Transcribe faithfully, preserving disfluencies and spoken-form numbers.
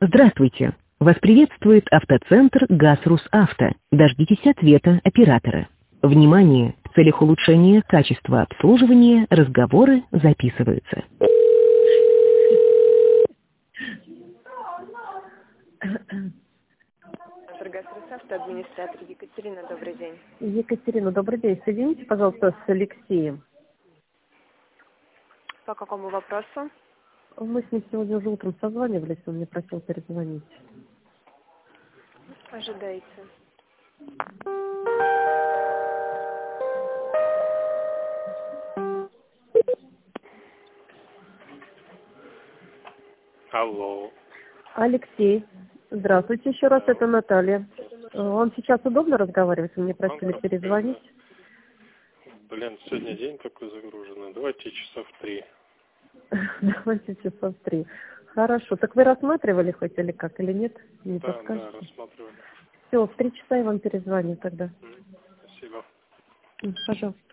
Здравствуйте. Вас приветствует автоцентр «ГАЗ-Русавто». Дождитесь ответа оператора. Внимание! В целях улучшения качества обслуживания разговоры записываются. «ГАЗ-Русавто», администратор Екатерина, добрый день. Екатерина, добрый день. Соедините, пожалуйста, с Алексеем. По какому вопросу? Мы с ним сегодня уже утром созванивались, он мне просил перезвонить. Ожидайте. Алло. Алексей, здравствуйте еще раз, это Наталья. Вам сейчас удобно разговаривать? Вы мне просили перезвонить. Блин, сегодня день такой загруженный. Давайте часа в три. Давайте часа в три. Хорошо. Так вы рассматривали хоть или как, или нет? Не Да, подскажете? да, рассматривали. Все, в три часа я вам перезвоню тогда. Спасибо. Пожалуйста.